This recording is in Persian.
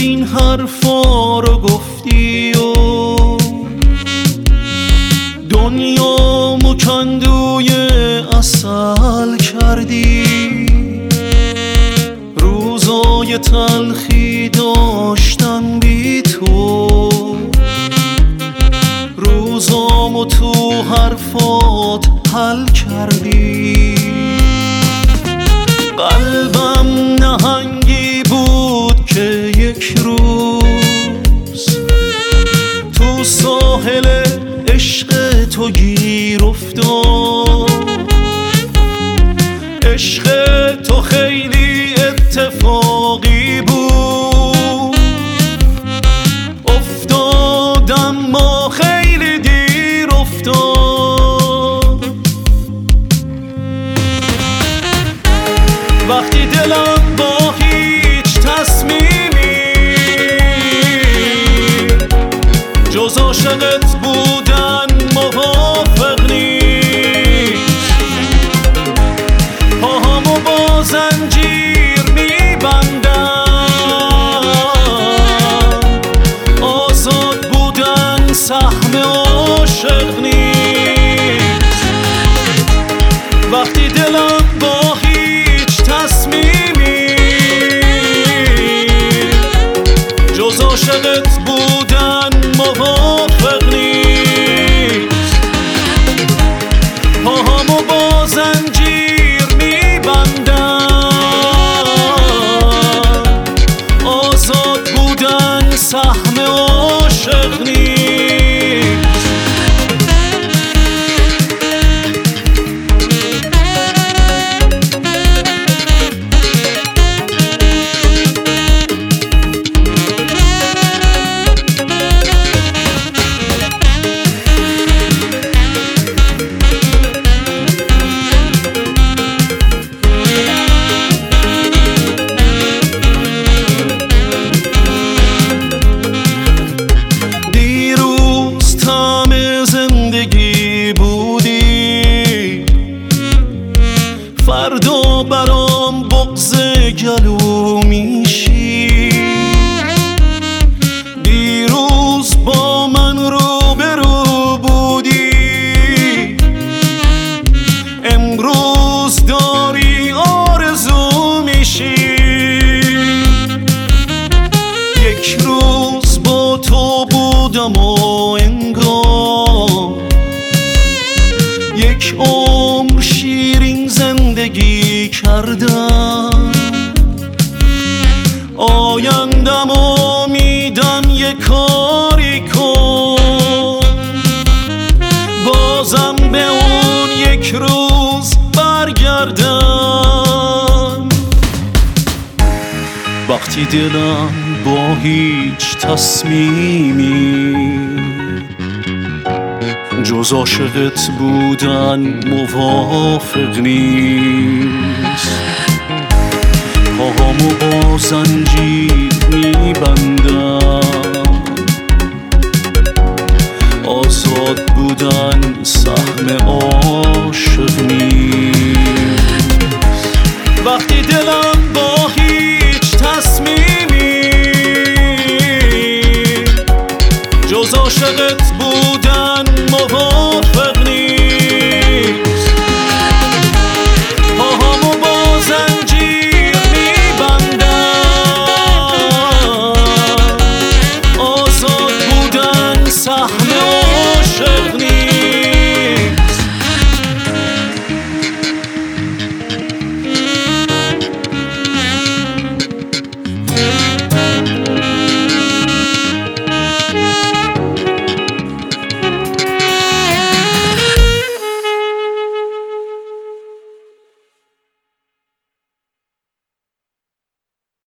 این حرفا رو گفتی و دنیا مکندوی عسل کردی، روزای تلخی داشتم بی تو، روزامو تو حرفات حل کردی. قلبم نهنگی بود که یک روز تو ساحل عشق تو گیر افتاد. عشق تو خیلی اتفاقی بود، افتادم ما خیلی دیر افتاد. وقتی دلم با هیچ تصمیمی جز عاشقت بودن موافق نیست، پاهامو با زنجیر میبندم، آزاد بودن سهم عاشق نیست. وقتی دلم با هیچ تصمیمی جز عاشقت بودن موافق نیست، پاهامو با زنجیر میبندم، آزاد بودن سهم عاشق نیست. فردا برام بغض گلو میشی، دیروز با من روبرو بودی، امروز داری آرزو میشی. یک روز با تو بودم و انگار یک عمر شیرین زندگی کردم. آیندم امیدم یک کاری کن، بازم به اون یک روز برگردم. وقتی دلم با هیچ تصمیمی جز عاشقت بودن موافق نیست، پاهامو با زنجیر میبندم، آزاد بودن سهم عاشق نیست. وقتی دلم با هیچ تصمیمی جز عاشقت